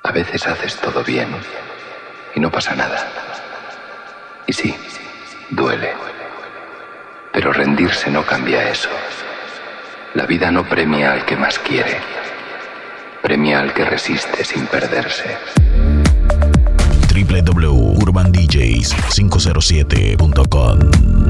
A veces haces todo bien y no pasa nada. Y sí, duele. Pero rendirse no cambia eso. La vida no premia al que más quiere. Premia al que resiste sin perderse. www.urbandjs507.com.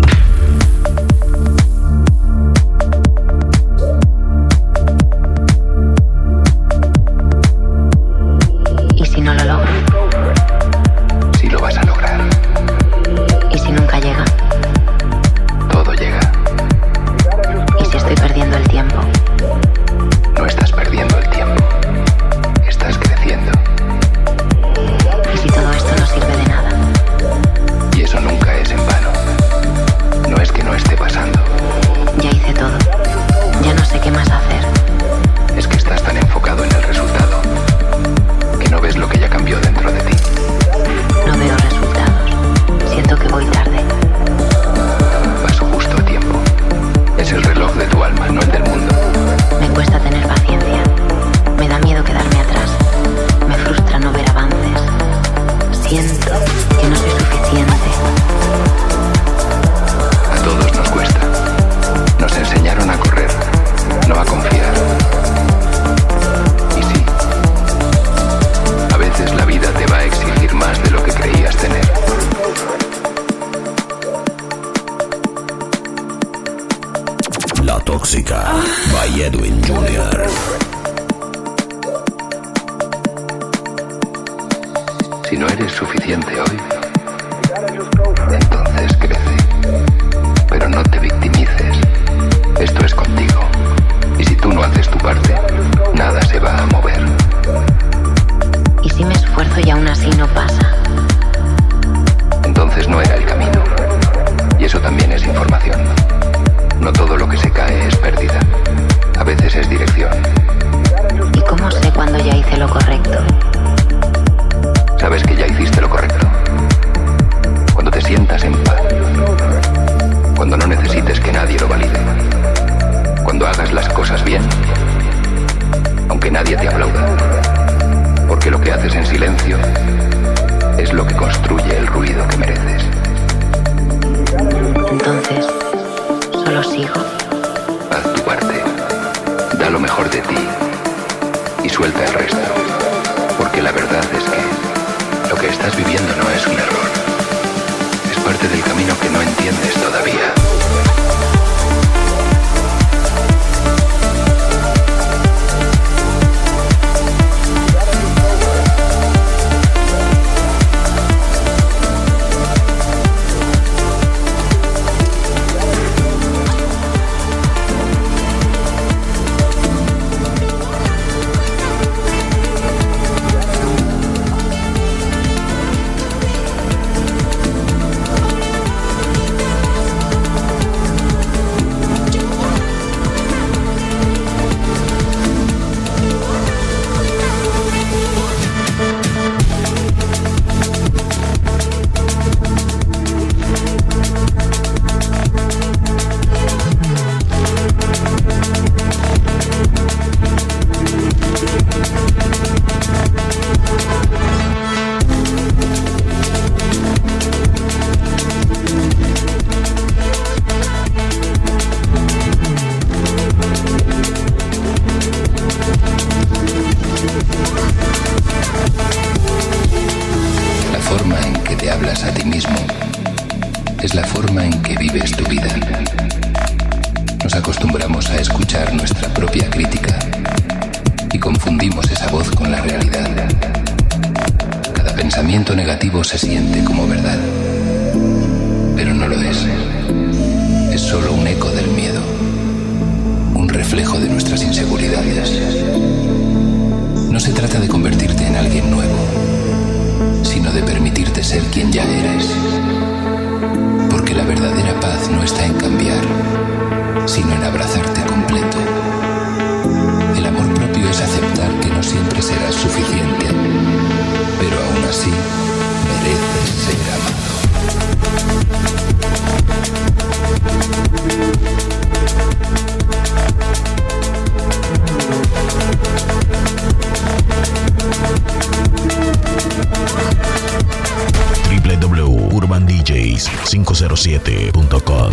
¿Y si no lo logro? Sí lo vas a lograr. ¿Y si nunca llega? Todo llega. ¿Y si estoy perdiendo el tiempo? No estás perdiendo el tiempo. Estás creciendo. ¿Y si todo esto no sirve de nada? Y eso nunca es en vano. No es que no esté pasando. Ya hice todo. Ya no sé qué más hacer. Es que estás tan enfocado en el resultado que no ves lo que ya cambió dentro de ti. No veo resultados. Siento que voy tarde. Vas justo a tiempo. Es el reloj de tu alma, no el del mundo. Me cuesta tener paciencia. Me da miedo quedarme atrás. Me frustra no ver avances. Siento que no soy suficiente. A todos nos cuesta. Nos enseñaron a correr, no a confiar. Y sí, a veces la vida te va a exigir más de lo que creías tener. La Tóxica by Edwin Jr. Si no eres suficiente hoy, entonces crece. Pero no te victimices. Esto es contigo. Y si tú no haces tu parte, nada se va a mover. ¿Y si me esfuerzo y aún así no pasa? Entonces no era el camino. Y eso también es información. No todo lo que se cae es pérdida. A veces es dirección. ¿Y cómo sé cuando ya hice lo correcto? Sabes que ya hiciste lo correcto. Cuando te sientas en paz. Cuando no necesites que nadie lo valide. Cuando hagas las cosas bien, aunque nadie te aplauda. Porque lo que haces en silencio es lo que construye el ruido que mereces. Entonces, ¿solo sigo? Haz tu parte. Da lo mejor de ti. Y suelta el resto. Porque la verdad es que lo que estás viviendo no es un error. Es parte del camino que no entiendes todavía. Es la forma en que vives tu vida. Nos acostumbramos a escuchar nuestra propia crítica y confundimos esa voz con la realidad. Cada pensamiento negativo se siente como verdad, pero no lo es. Es solo un eco del miedo, un reflejo de nuestras inseguridades. No se trata de convertirte en alguien nuevo, sino de permitirte ser quien ya eres. Porque la verdadera paz no está en cambiar, sino en abrazarte completo. El amor propio es aceptar que no siempre serás suficiente, pero aún así mereces ser amado. 507.com.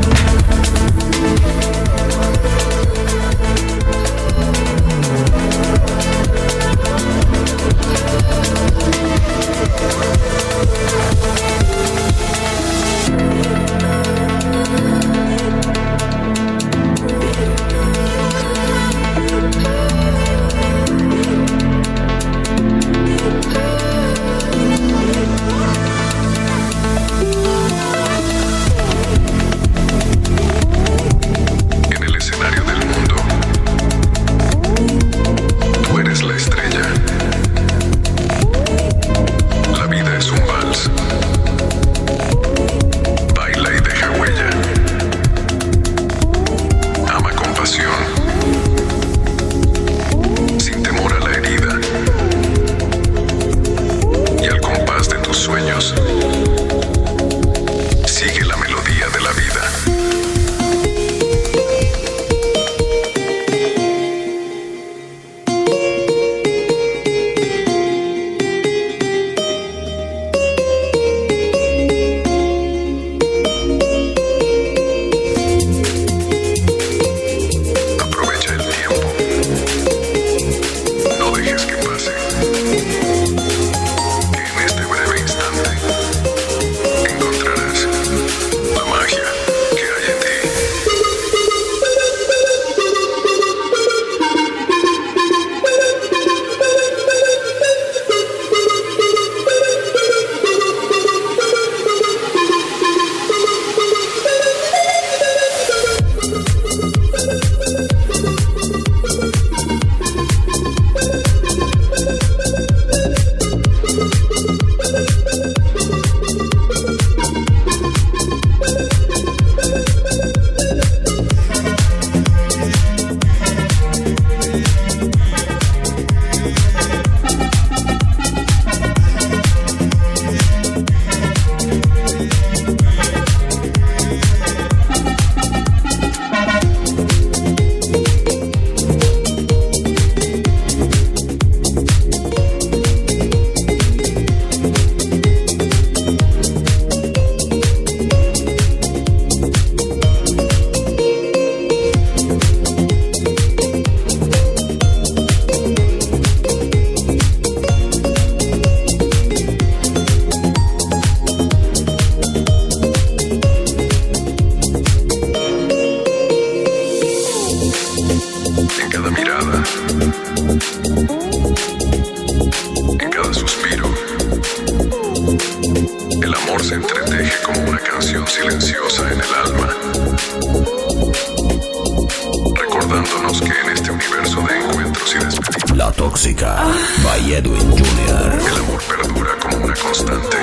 by Edwin Jr. El amor perdura como una constante.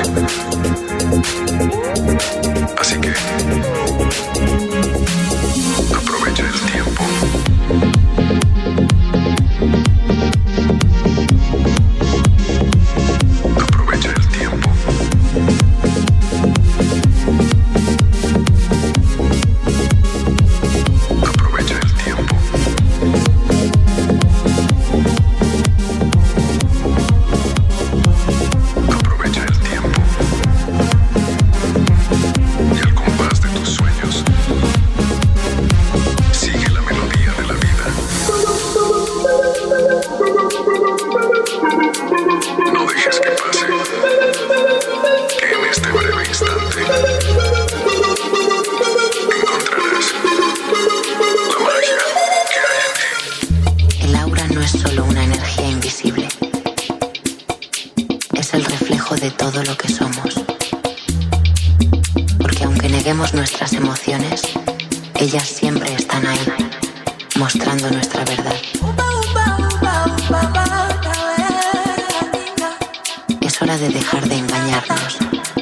Así que aprovecha el tiempo. Aprovecha el tiempo. Aprovecha el tiempo. Aprovecha el tiempo. Y al compás de tus sueños, sigue la melodía de la vida. No dejes que pase, que en este breve instante encontrarás la magia que hay en ti. El aura no es solo una energía invisible. Es el reflejo de todo lo que somos. Porque aunque neguemos nuestras emociones, ellas siempre están ahí, mostrando nuestra verdad. Es hora de dejar de engañarnos.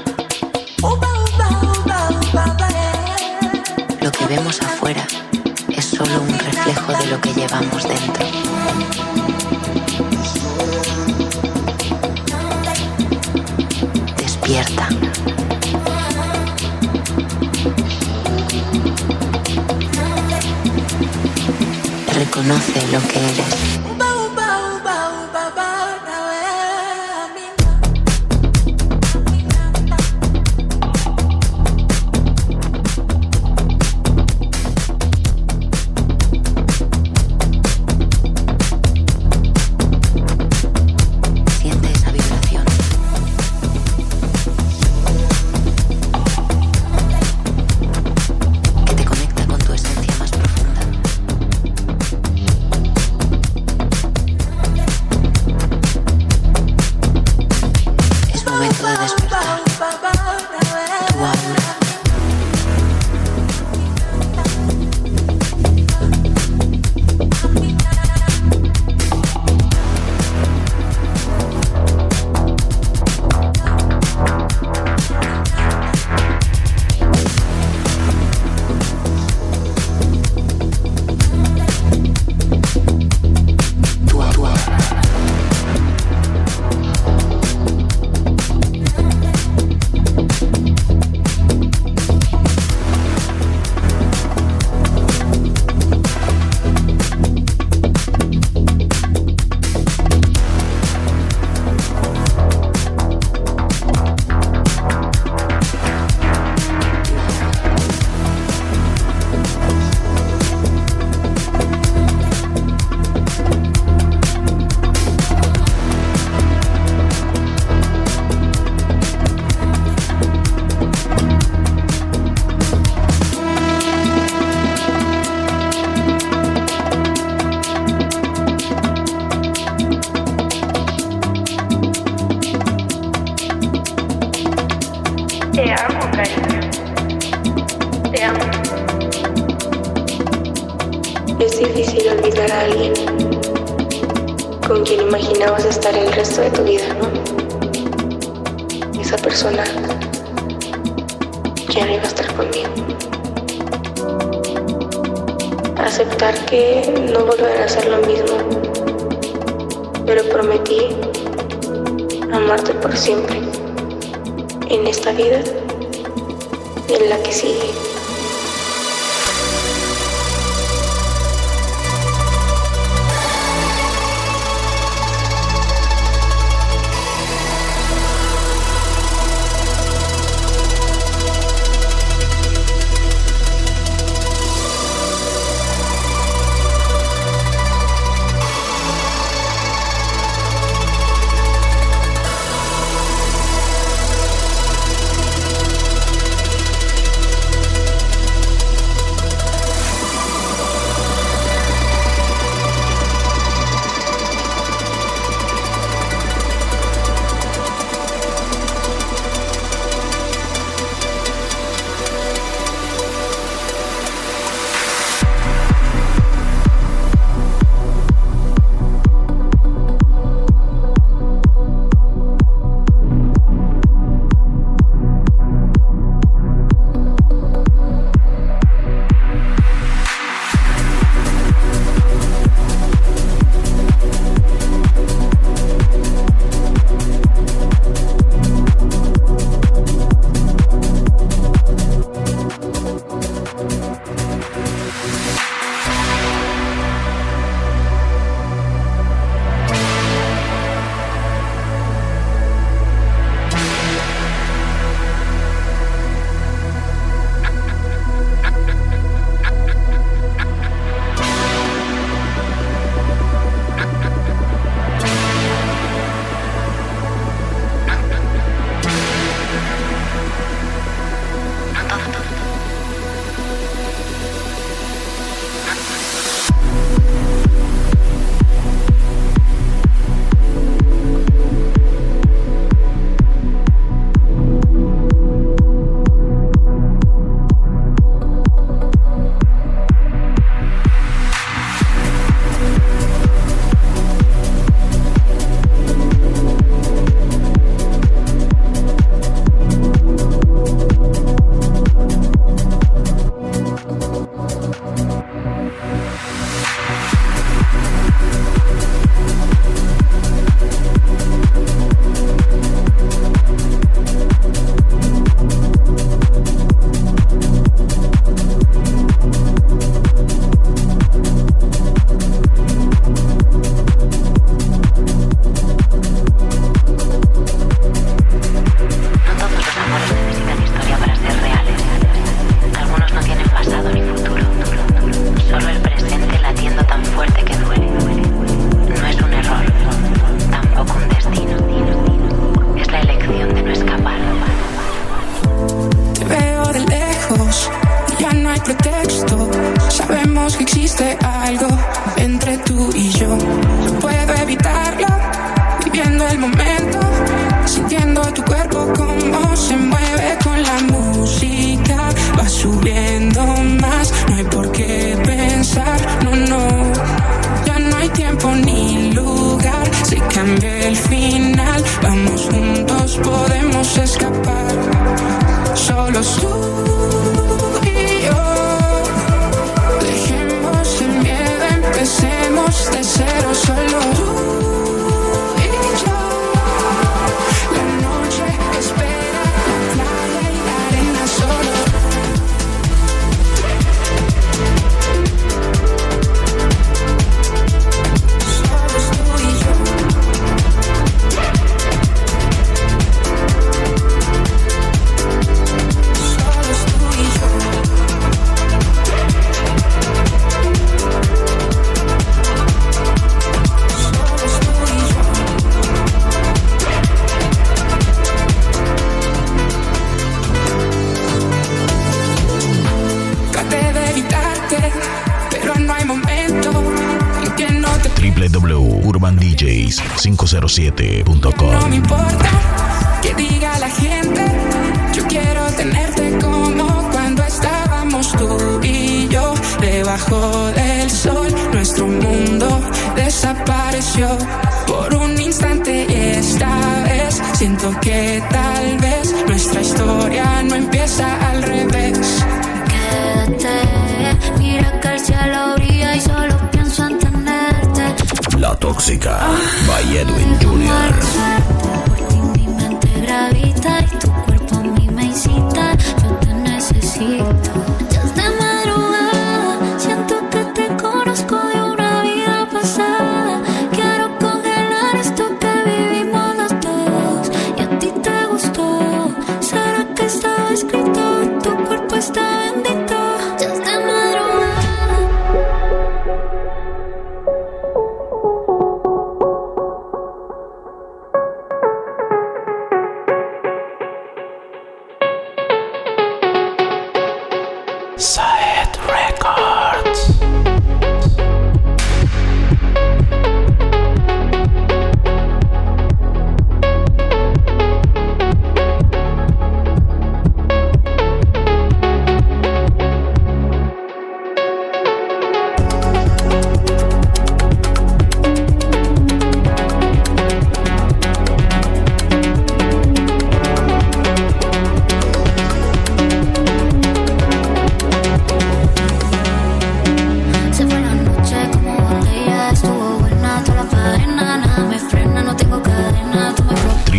Lo que vemos afuera es solo un reflejo de lo que llevamos dentro. Despierta. Reconoce lo que eres. cariño. Te amo. Es difícil olvidar a alguien con quien imaginabas estar el resto de tu vida, ¿no? Esa persona ya no iba a estar conmigo. Aceptar que no volverá a ser lo mismo, pero prometí amarte por siempre, en esta vida y en la que sigue. www.urbandjs507.com. No me importa que diga la gente, yo quiero tenerte desapareció por un instante y esta vez siento que tal vez nuestra historia no empieza al revés. Quédate, mira que el cielo brilla y solo pienso en tenerte. La Tóxica by Edwin Junior. Por ti mi mente gravita y tu cuerpo a mí me incita. Yo te necesito. Ya es de madrugada, siento que te conozco de una vida pasada. Quiero congelar esto que vivimos los dos. Y a ti te gustó. ¿Será que estaba escrito? Tu cuerpo está bendito. Ya es de madrugada. Saed Records. Se fue la noche como botella, estuvo buena toda la faena, nada me frena, no tengo cadena, tú me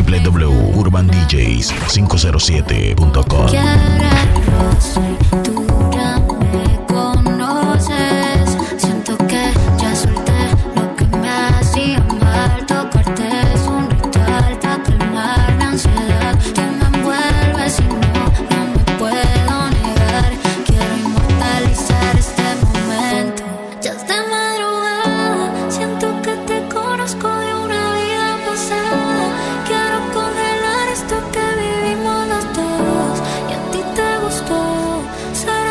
www.urbandjs507.com. quieres roce, tú ya me conoces, siento que ya solté lo que me hacía mal, tocarte es un ritual para calmar la ansiedad, tú me envuelves y no me puedo negar, quiero inmortalizar este momento. Ya es de madrugada, siento que te conozco de una vida pasada. Quiero congelar esto que vivimos los dos. Y a ti te gustó. ¿Será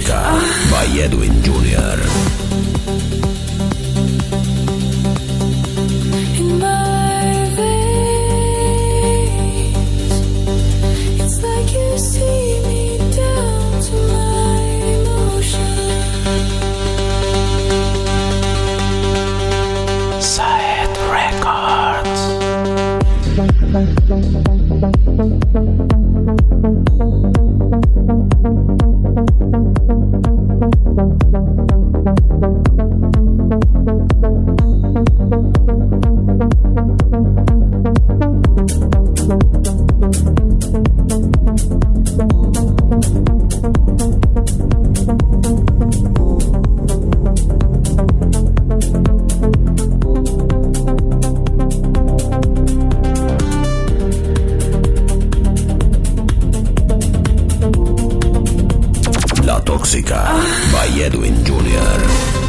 Tóxica by Edwin Jr. Tóxica by Edwin Jr.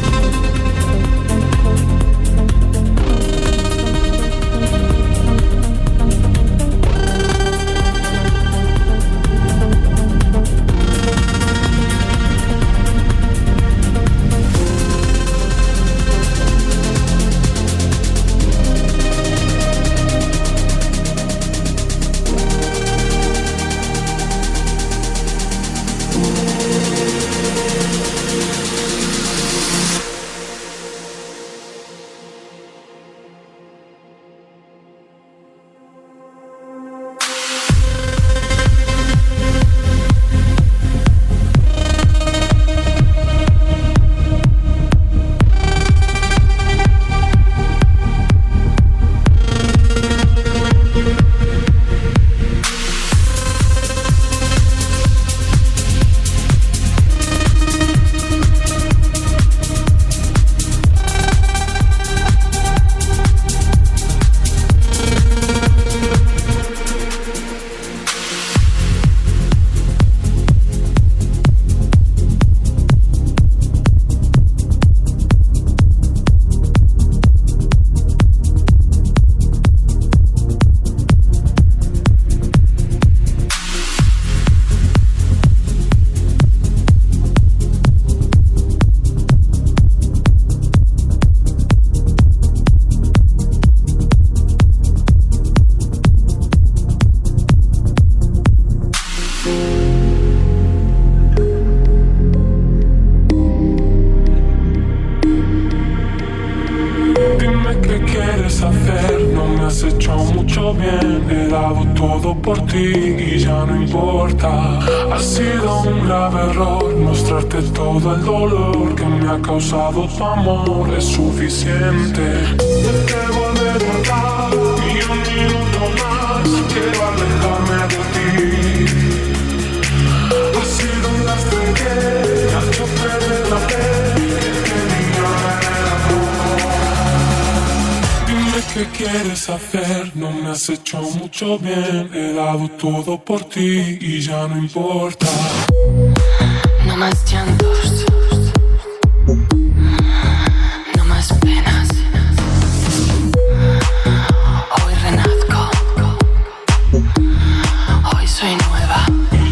Por ti y ya no importa. Ha sido un grave error mostrarte todo el dolor que me ha causado tu amor. Es suficiente. Debo recordar ni un minuto más. Quiero alejarme de ti. Ha sido un lastre que me ha hecho perder la fe que tenía en el amor. Dime qué quieres hacer. No me has hecho mucho bien. He dado todo por ti y ya no importa. No más llantos, no más penas. Hoy renazco, hoy soy nueva.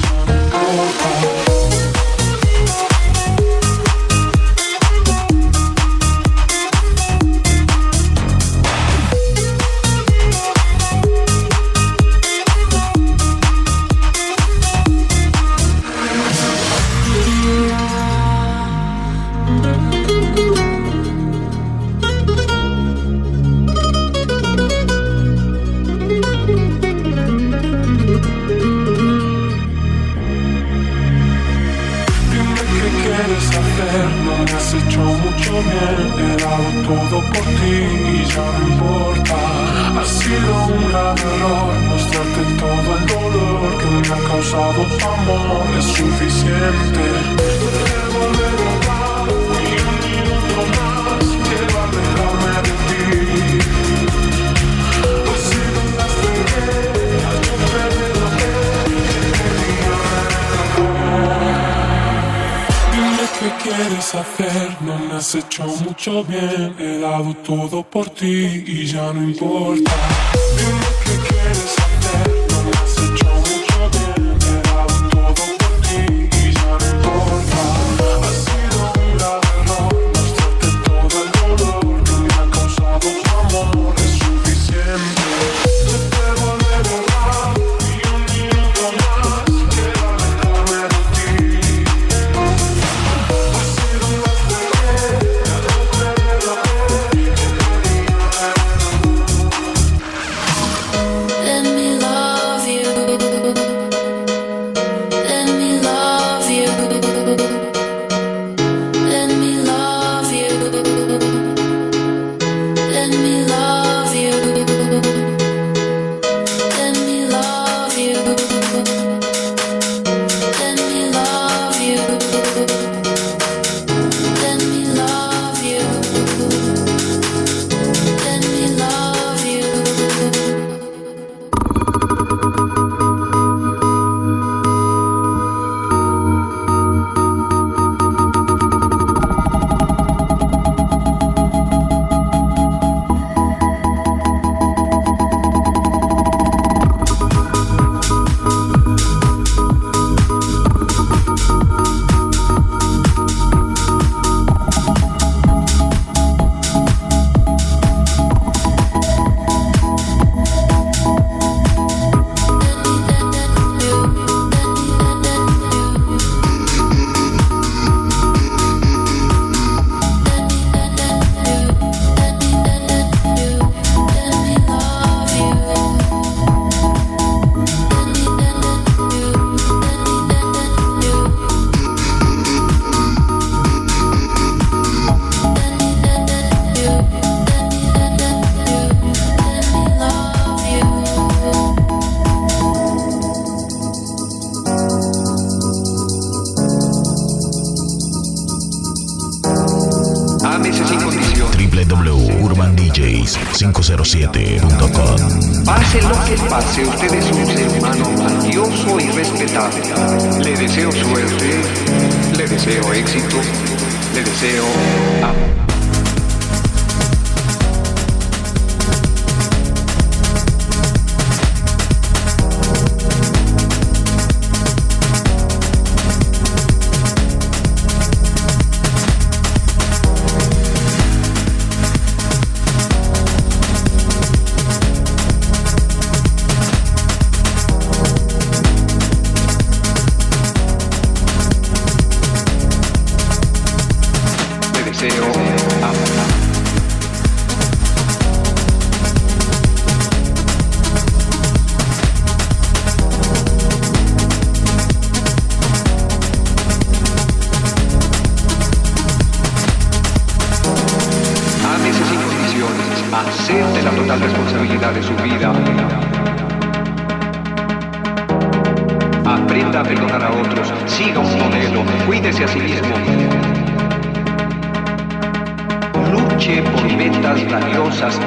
Todo por ti y ya no importa. Ha sido un gran error mostrarte todo el dolor que me ha causado tu amor. Es suficiente. Debo recordar ni un minuto más. Quiero alejarme de ti. Ha sido un lastre que me ha hecho perder lo que tenía en el amor. Dime qué quieres hacer. No me has hecho mucho bien. He dado todo por ti y ya no importa. Dime qué quieres hacer. No me has hecho mucho bien. He dado todo por ti y ya no importa. DJSaid507.com. Pase lo que pase, usted es un ser humano valioso y respetable. Le deseo suerte, le deseo éxito, le deseo amor. Acepte la total responsabilidad de su vida. Aprenda a perdonar a otros. Siga un modelo. Cuídese a sí mismo. Luche por metas valiosas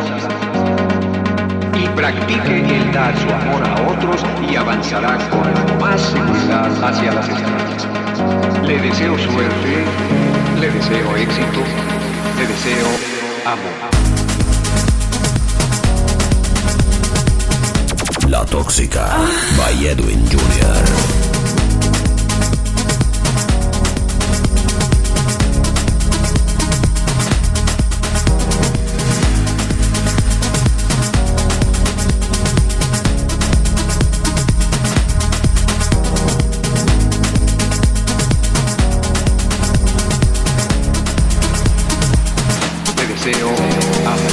y practique el dar su amor a otros y avanzará con más seguridad hacia las estrellas. Le deseo suerte, le deseo éxito, le deseo amor. La Tóxica by Edwin Jr. Le deseo amor.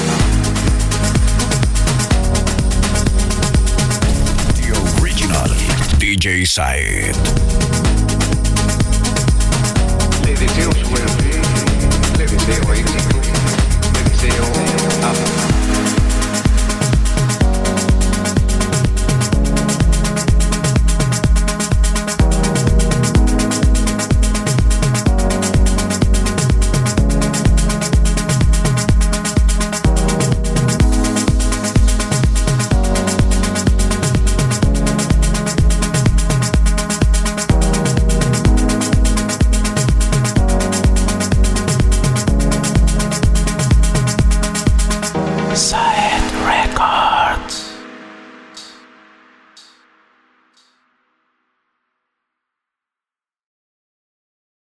DJ Said. Le deseo